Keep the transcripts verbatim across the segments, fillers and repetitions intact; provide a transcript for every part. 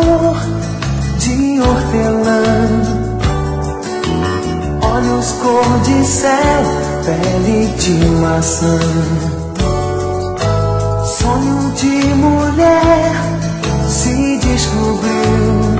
sabor de hortelã, olhos cor de céu, pele de maçã. Sonho de mulher se descobriu,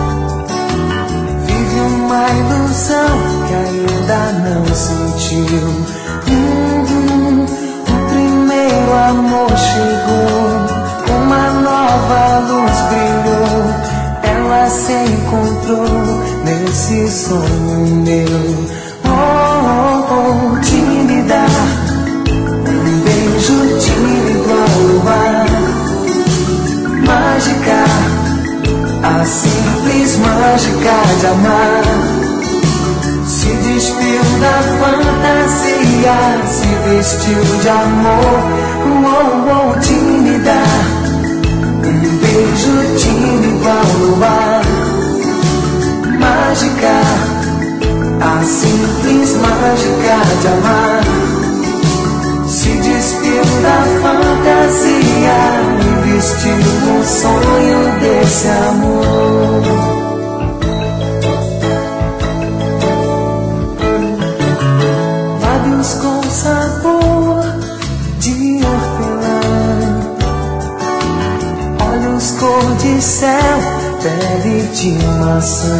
vive uma ilusão que ainda não sentiu. Hum, o primeiro amor chegou, uma nova luz brilhou, ela se encontrou nesse sonho meu. Oh, oh, oh, tímida, um beijo tímido igual ao ar, mágica, a simples mágica de amar. Se despiu da fantasia, se vestiu de amor. Oh, oh, tímida, um beijo tímido igual ao ar, mágica, a simples mágica de amar. Se despiu da fantasia e vestiu o sonho desse amor. Lábios com sabor de hortelã, olhos cor de céu, pele de maçã.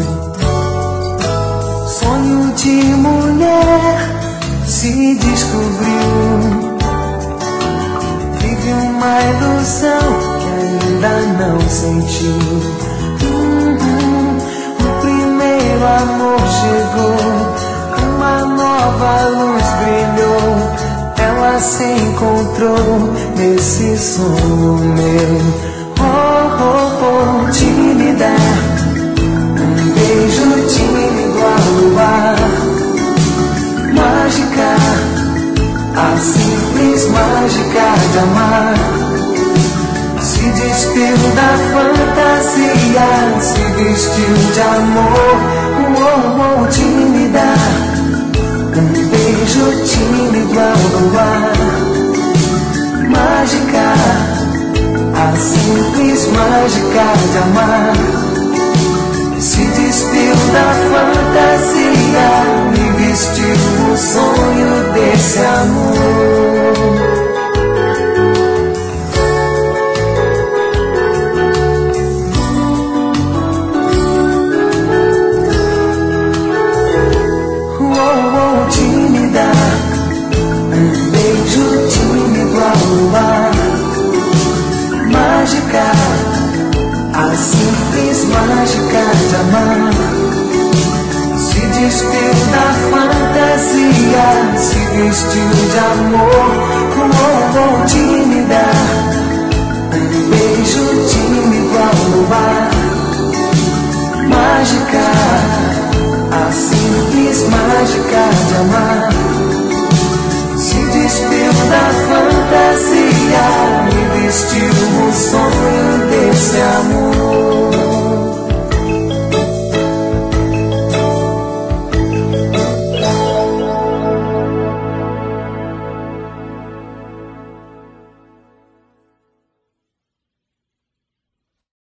Sonho de mulher se descobriu, vive uma ilusão que ainda não sentiu. Hum, hum, o primeiro amor chegou, uma nova luz brilhou, ela se encontrou nesse sonho meu. Oh, oh, oh, tímida, um beijo tímido igual ao ar, mágica, a simples mágica de amar. Se despiu da fantasia, se vestiu de amor. Oh, oh, tímida, um beijo tímido igual ao ar, mágica, a simples mágica de amar. Se despiu da fantasia e vestiu o sonho desse amor. Oh, oh, tímida, um beijo tímido igual ao ar, mágica, a simples mágica de amar. Se despiu da fantasia, se vestiu de amor. Oh, oh, tímida, um beijo tímido igual ao ar, mágica, a simples mágica de amar. Se despiu da fantasia e vestiu o sonho desse amor.